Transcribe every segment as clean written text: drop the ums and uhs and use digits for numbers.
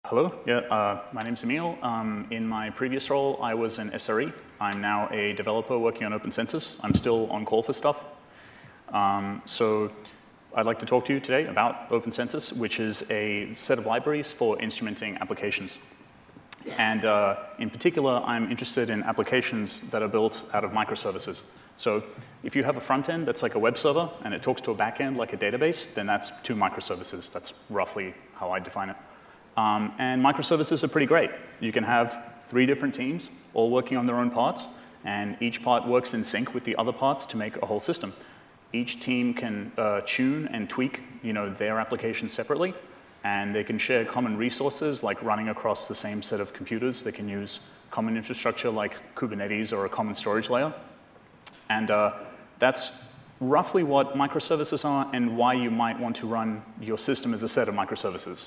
Hello, my name's Emil. In my previous role, I was an SRE. I'm now a developer working on OpenCensus. I'm still on call for stuff. So I'd like to talk to you today about OpenCensus, which is a set of libraries for instrumenting applications. And in particular, I'm interested in applications that are built out of microservices. So if you have a front end that's like a web server and it talks to a back end like a database, then that's two microservices. That's roughly how I define it. And microservices are pretty great. You can have 3 different teams all working on their own parts, and each part works in sync with the other parts to make a whole system. Each team can tune and tweak their application separately, and they can share common resources like running across the same set of computers. They can use common infrastructure like Kubernetes or a common storage layer. And that's roughly what microservices are and why you might want to run your system as a set of microservices.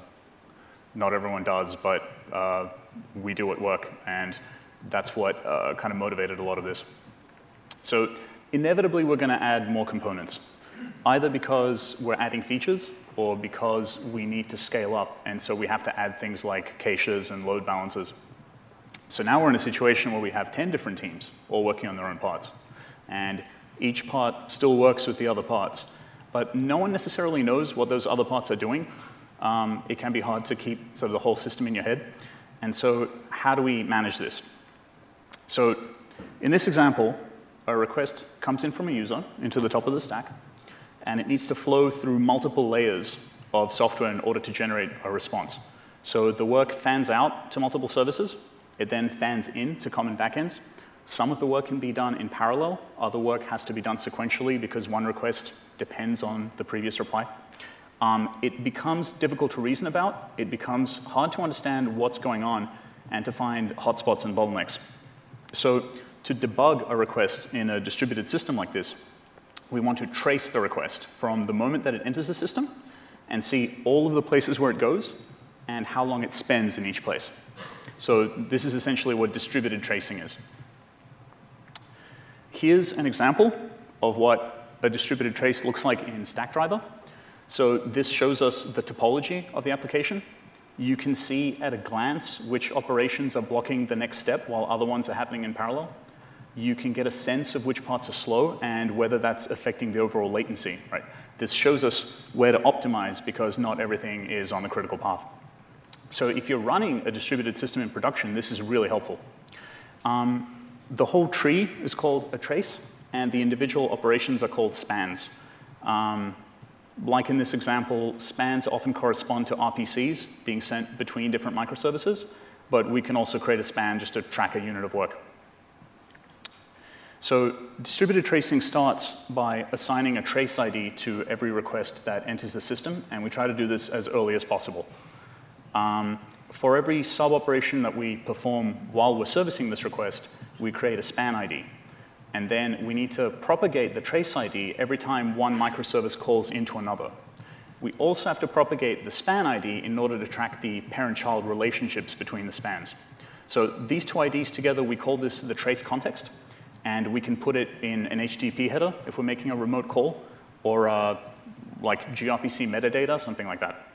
Not everyone does, but we do at work, and that's what kind of motivated a lot of this. So inevitably, we're going to add more components, either because we're adding features or because we need to scale up, and so we have to add things like caches and load balancers. So now we're in a situation where we have 10 different teams all working on their own parts, and each part still works with the other parts, but no one necessarily knows what those other parts are doing. It can be hard to keep sort of the whole system in your head. And so how do we manage this? So in this example, a request comes in from a user into the top of the stack, and it needs to flow through multiple layers of software in order to generate a response. So the work fans out to multiple services. It then fans in to common backends. Some of the work can be done in parallel. Other work has to be done sequentially because one request depends on the previous reply. It becomes difficult to reason about. It becomes hard to understand what's going on and to find hotspots and bottlenecks. So to debug a request in a distributed system like this, we want to trace the request from the moment that it enters the system and see all of the places where it goes and how long it spends in each place. So this is essentially what distributed tracing is. Here's an example of what a distributed trace looks like in Stackdriver. So this shows us the topology of the application. You can see at a glance which operations are blocking the next step while other ones are happening in parallel. You can get a sense of which parts are slow and whether that's affecting the overall latency. Right? This shows us where to optimize because not everything is on the critical path. So if you're running a distributed system in production, this is really helpful. The whole tree is called a trace, and the individual operations are called spans. Like in this example, spans often correspond to RPCs being sent between different microservices, but we can also create a span just to track a unit of work. So distributed tracing starts by assigning a trace ID to every request that enters the system, and we try to do this as early as possible. For every sub-operation that we perform while we're servicing this request, we create a span ID. And then we need to propagate the trace ID every time one microservice calls into another. We also have to propagate the span ID in order to track the parent-child relationships between the spans. So these 2 IDs together, we call this the trace context. And we can put it in an HTTP header if we're making a remote call, or like gRPC metadata, something like that.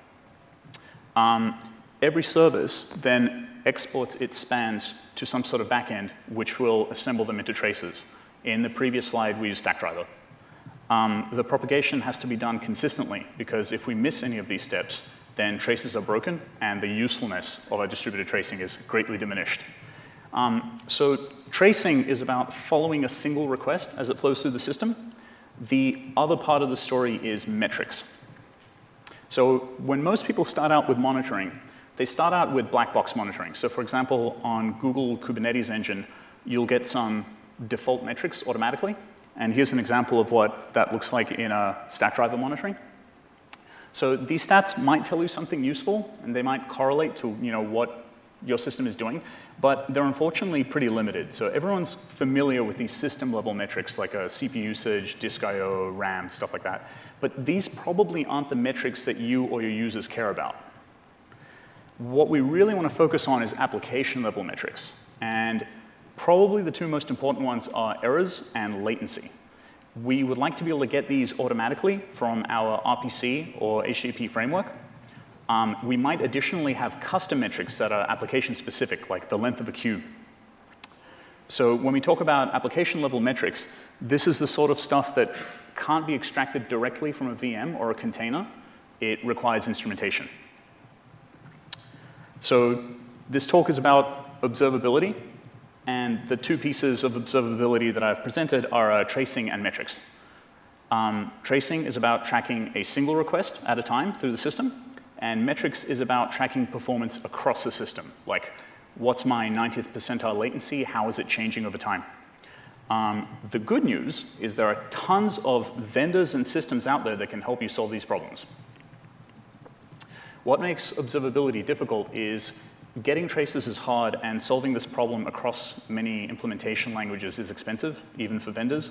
Every service then exports its spans to some sort of backend, which will assemble them into traces. In the previous slide, we used Stackdriver. The propagation has to be done consistently, because if we miss any of these steps, then traces are broken, and the usefulness of our distributed tracing is greatly diminished. So tracing is about following a single request as it flows through the system. The other part of the story is metrics. So when most people start out with monitoring, they start out with black box monitoring. So for example, on Google Kubernetes Engine, you'll get some default metrics automatically. And here's an example of what that looks like in a Stackdriver monitoring. So these stats might tell you something useful, and they might correlate to what your system is doing, but they're unfortunately pretty limited. So everyone's familiar with these system-level metrics like CPU usage, disk I/O, RAM, stuff like that. But these probably aren't the metrics that you or your users care about. What we really want to focus on is application-level metrics. And probably the 2 most important ones are errors and latency. We would like to be able to get these automatically from our RPC or HTTP framework. We might additionally have custom metrics that are application-specific, like the length of a queue. So when we talk about application-level metrics, this is the sort of stuff that can't be extracted directly from a VM or a container. It requires instrumentation. So this talk is about observability, and the two pieces of observability that I've presented are tracing and metrics. Tracing is about tracking a single request at a time through the system, and metrics is about tracking performance across the system, like what's my 90th percentile latency, how is it changing over time? The good news is there are tons of vendors and systems out there that can help you solve these problems. What makes observability difficult is getting traces is hard, and solving this problem across many implementation languages is expensive, even for vendors.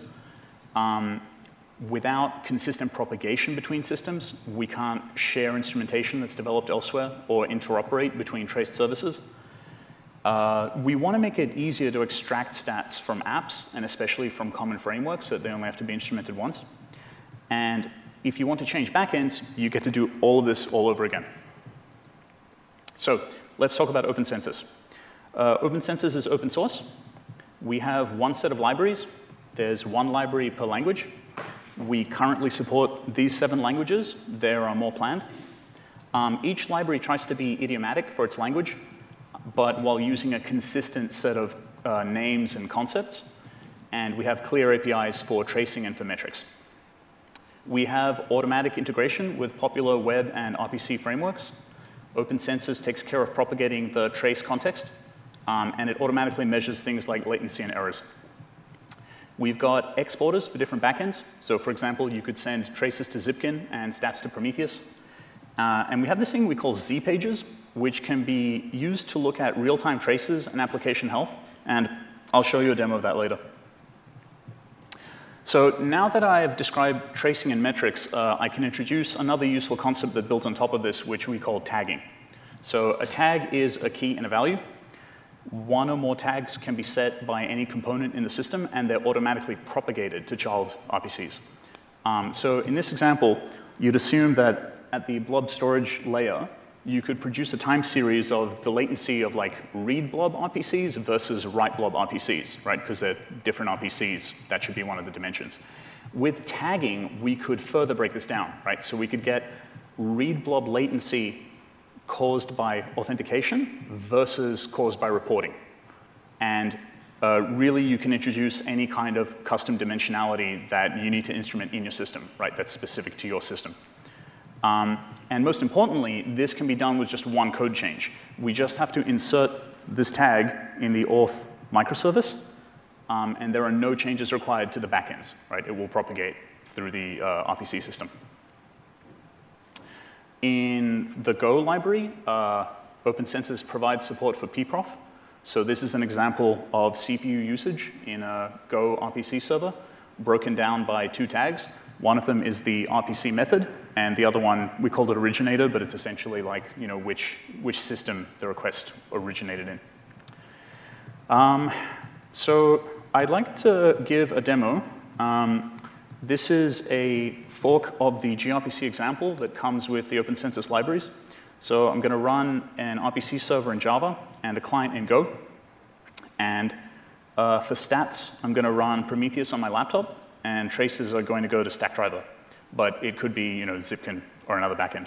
Without consistent propagation between systems, we can't share instrumentation that's developed elsewhere or interoperate between traced services. We want to make it easier to extract stats from apps, and especially from common frameworks, so that they only have to be instrumented once. And if you want to change backends, you get to do all of this all over again. So let's talk about OpenCensus. OpenCensus is open source. We have one set of libraries. There's one library per language. We currently support these 7 languages. There are more planned. Each library tries to be idiomatic for its language, but while using a consistent set of names and concepts. And we have clear APIs for tracing and for metrics. We have automatic integration with popular web and RPC frameworks. OpenCensus takes care of propagating the trace context, and it automatically measures things like latency and errors. We've got exporters for different backends. So for example, you could send traces to Zipkin and stats to Prometheus. And we have this thing we call Z-pages, which can be used to look at real-time traces and application health. And I'll show you a demo of that later. So now that I've described tracing and metrics, I can introduce another useful concept that builds on top of this, which we call tagging. So a tag is a key and a value. One or more tags can be set by any component in the system, and they're automatically propagated to child RPCs. So in this example, you'd assume that at the blob storage layer, you could produce a time series of the latency of like read blob RPCs versus write blob RPCs, right? Because they're different RPCs. That should be one of the dimensions. With tagging, we could further break this down, right? So we could get read blob latency caused by authentication versus caused by reporting. And really, you can introduce any kind of custom dimensionality that you need to instrument in your system, right? That's specific to your system. And most importantly, this can be done with just one code change. We just have to insert this tag in the auth microservice, and there are no changes required to the backends, right? It will propagate through the RPC system. In the Go library, OpenCensus provides support for pprof. So this is an example of CPU usage in a Go RPC server, broken down by 2 tags. One of them is the RPC method, and the other one, we call it originator, but it's essentially like, you know, which system the request originated in. So I'd like to give a demo. This is a fork of the gRPC example that comes with the OpenCensus libraries. So I'm going to run an RPC server in Java and a client in Go. And for stats, I'm going to run Prometheus on my laptop, and traces are going to go to Stackdriver. But it could be, you know, Zipkin or another backend.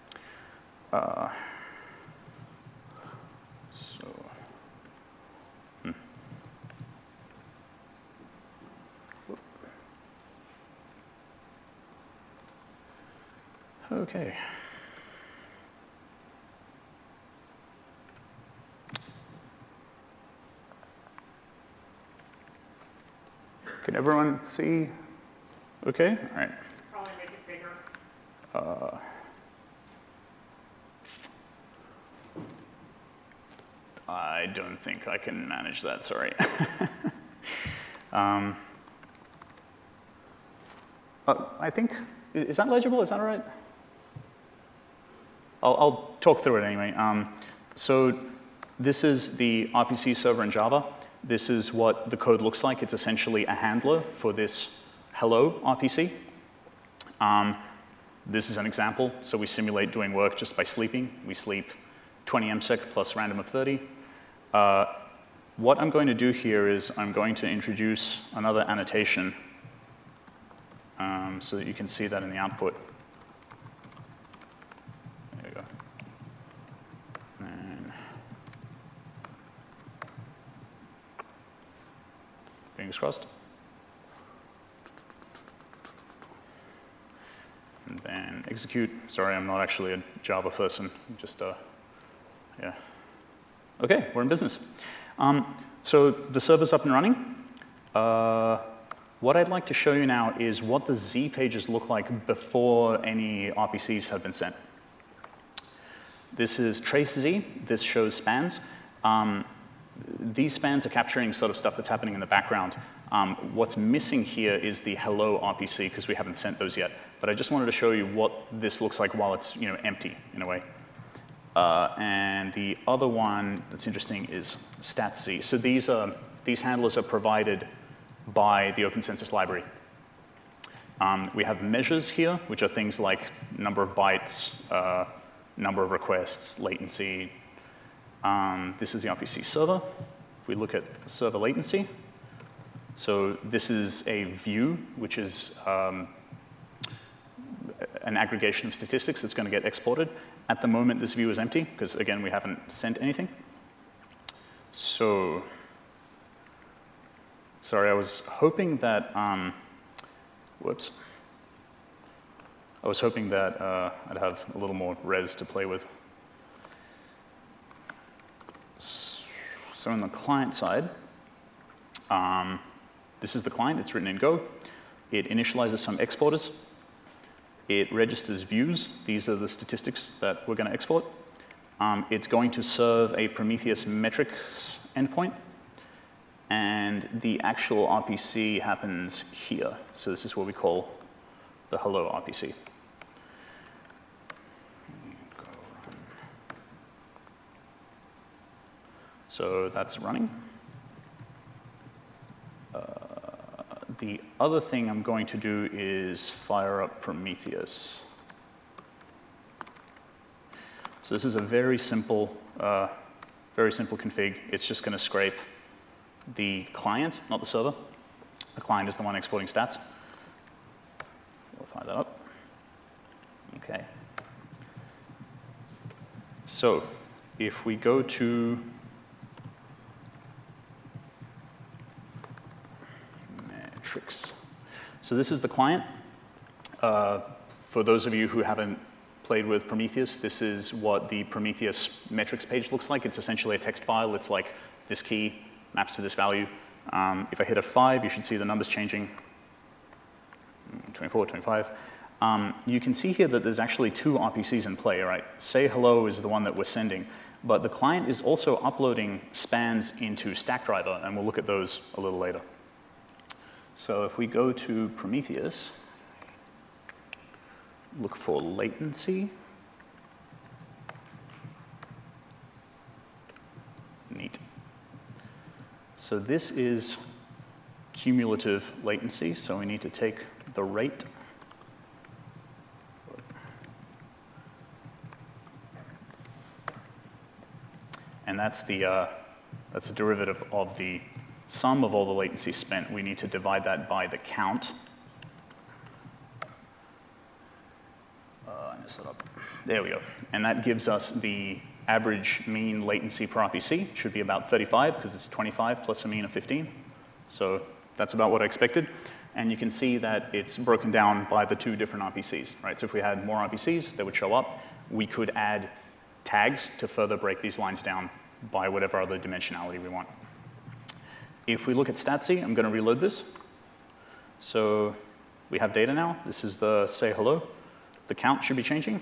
Okay. Can everyone see? Okay, all right. Probably make it bigger. I don't think I can manage that, sorry. I think, is that legible? Is that all right? I'll talk through it anyway. So this is the RPC server in Java. This is what the code looks like. It's essentially a handler for this hello RPC. This is an example. So we simulate doing work just by sleeping. We sleep 20 MSEK plus random of 30. What I'm going to do here is I'm going to introduce another annotation so that you can see that in the output. There we go. And fingers crossed. And then execute. Sorry, I'm not actually a Java person. Just, yeah. OK, we're in business. So the server's up and running. What I'd like to show you now is what the Z pages look like before any RPCs have been sent. This is trace-Z. This shows spans. These spans are capturing sort of stuff that's happening in the background. What's missing here is the hello RPC, because we haven't sent those yet. But I just wanted to show you what this looks like while it's empty, in a way. And the other one that's interesting is stat-Z. So these handlers are provided by the Open Census library. We have measures here, which are things like number of bytes, number of requests, latency. This is the RPC server. If we look at server latency, so this is a view, which is an aggregation of statistics that's going to get exported. At the moment, this view is empty, because, again, we haven't sent anything. So sorry, I was hoping that, whoops. I was hoping that I'd have a little more res to play with. So on the client side, this is the client. It's written in Go. It initializes some exporters. It registers views. These are the statistics that we're going to export. It's going to serve a Prometheus metrics endpoint. And the actual RPC happens here. So this is what we call the hello RPC. So that's running. The other thing I'm going to do is fire up Prometheus. So this is a very simple config. It's just going to scrape the client, not the server. The client is the one exporting stats. We'll fire that up. OK. So if we go to metrics, so this is the client. For those of you who haven't played with Prometheus, this is what the Prometheus metrics page looks like. It's essentially a text file. It's like this key maps to this value. If I hit a 5, you should see the numbers changing. 24, 25. You can see here that there's actually 2 RPCs in play, right? Say hello is the one that we're sending, but the client is also uploading spans into Stackdriver, and we'll look at those a little later. So if we go to Prometheus, look for latency. Neat. So this is cumulative latency, so we need to take the rate. And that's the derivative of the sum of all the latency spent. We need to divide that by the count. I messed it up. There we go. And that gives us the average mean latency per RPC. Should be about 35, because it's 25 plus a mean of 15. So that's about what I expected. And you can see that it's broken down by the 2 different RPCs, right? So if we had more RPCs, they would show up. We could add tags to further break these lines down by whatever other dimensionality we want. If we look at stat-Z, I'm going to reload this. So we have data now. This is the say hello. The count should be changing.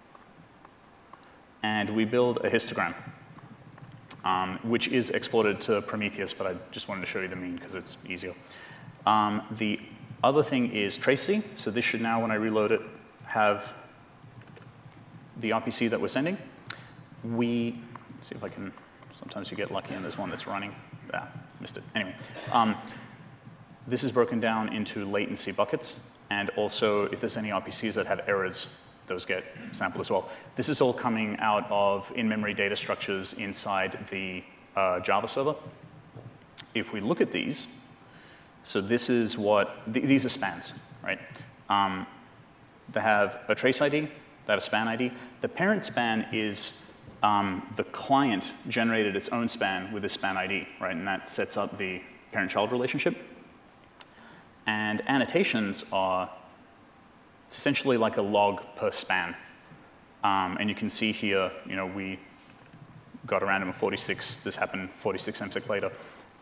And we build a histogram, which is exported to Prometheus, but I just wanted to show you the mean because it's easier. The other thing is trace-Z. So this should now, when I reload it, have the RPC that we're sending. Let's see if I can, sometimes you get lucky and there's one that's running. Missed it. Anyway, this is broken down into latency buckets. and also if there's any RPCs that have errors, those get sampled as well. This is all coming out of in-memory data structures inside the Java server. If we look at these, so this is what, these are spans, right? They have a trace ID, they have a span ID. The parent span is the client generated its own span with a span ID, right? And that sets up the parent-child relationship. And annotations are essentially like a log per span. And you can see here, you know, we got a random of 46. This happened 46 MSEC later.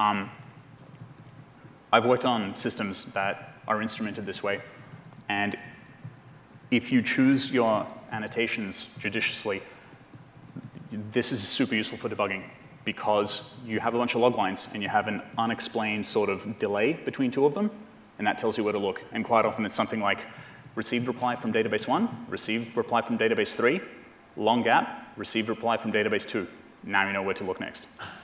I've worked on systems that are instrumented this way. And if you choose your annotations judiciously, this is super useful for debugging because you have a bunch of log lines and you have an unexplained sort of delay between two of them, and that tells you where to look. And quite often it's something like received reply from database 1, received reply from database 3, long gap, received reply from database 2. Now you know where to look next.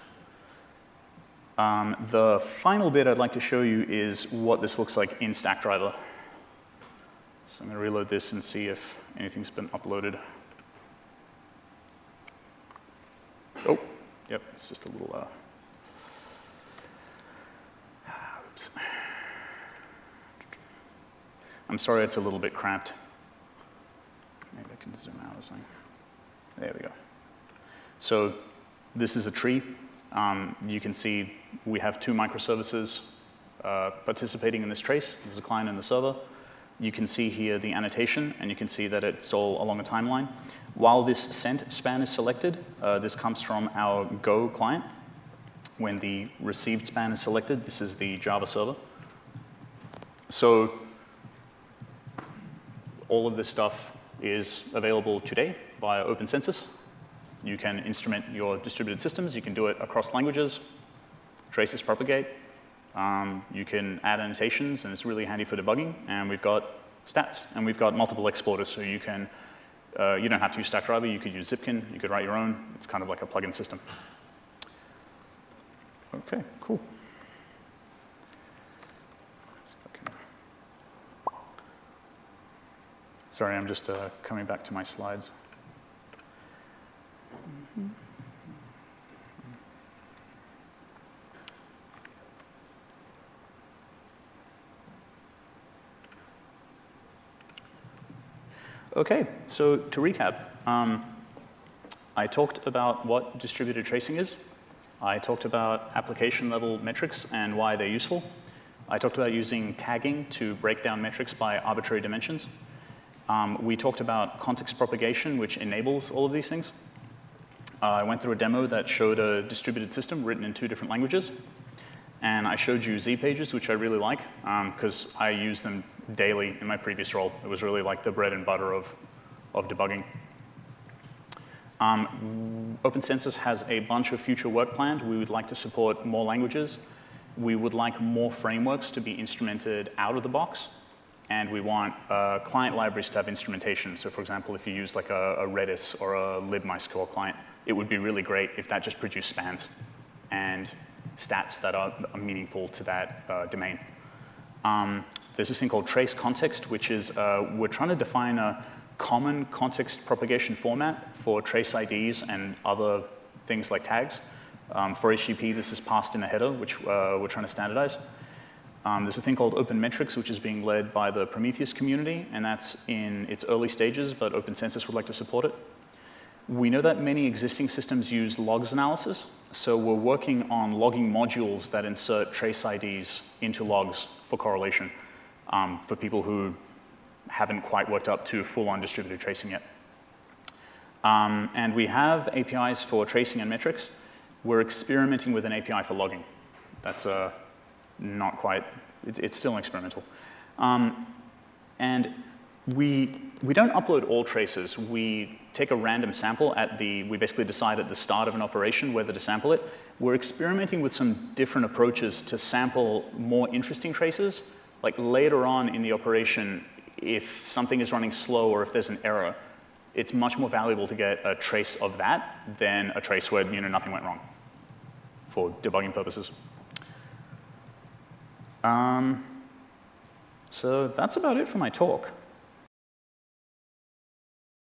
The final bit I'd like to show you is what this looks like in Stackdriver. So I'm going to reload this and see if anything's been uploaded. Oh, yep, it's just a little, oops. I'm sorry it's a little bit cramped. Maybe I can zoom out or something. There we go. So this is a tree. You can see we have two microservices participating in this trace. There's a client and the server. You can see here the annotation, and you can see that it's all along a timeline. While this sent span is selected, this comes from our Go client. When the received span is selected, this is the Java server. So all of this stuff is available today via OpenCensus. You can instrument your distributed systems. You can do it across languages. Traces propagate. You can add annotations, and it's really handy for debugging. And we've got stats, and we've got multiple exporters, so you can you don't have to use Stackdriver. You could use Zipkin. You could write your own. It's kind of like a plugin system. Okay, cool. Sorry, I'm just coming back to my slides. Okay, so to recap, I talked about what distributed tracing is. I talked about application level metrics and why they're useful. I talked about using tagging to break down metrics by arbitrary dimensions. We talked about context propagation, which enables all of these things. I went through a demo that showed a distributed system written in 2 different languages. And I showed you Z pages, which I really like, because I use them daily in my previous role. It was really like the bread and butter of debugging. OpenCensus has a bunch of future work planned. We would like to support more languages. We would like more frameworks to be instrumented out of the box. And we want client libraries to have instrumentation. So for example, if you use like a Redis or a libMySQL client, it would be really great if that just produced spans and stats that are meaningful to that domain. There's this thing called trace context, which is we're trying to define a common context propagation format for trace IDs and other things like tags. For HTTP, this is passed in a header, which we're trying to standardize. There's a thing called Open Metrics, which is being led by the Prometheus community, and that's in its early stages, but OpenCensus would like to support it. We know that many existing systems use logs analysis, so we're working on logging modules that insert trace IDs into logs for correlation for people who haven't quite worked up to full-on distributed tracing yet. And we have APIs for tracing and metrics. We're experimenting with an API for logging. That's not quite, it's still experimental. And we don't upload all traces. We take a random sample we basically decide at the start of an operation whether to sample it. We're experimenting with some different approaches to sample more interesting traces. Like later on in the operation, if something is running slow or if there's an error, it's much more valuable to get a trace of that than a trace where nothing went wrong for debugging purposes. So that's about it for my talk.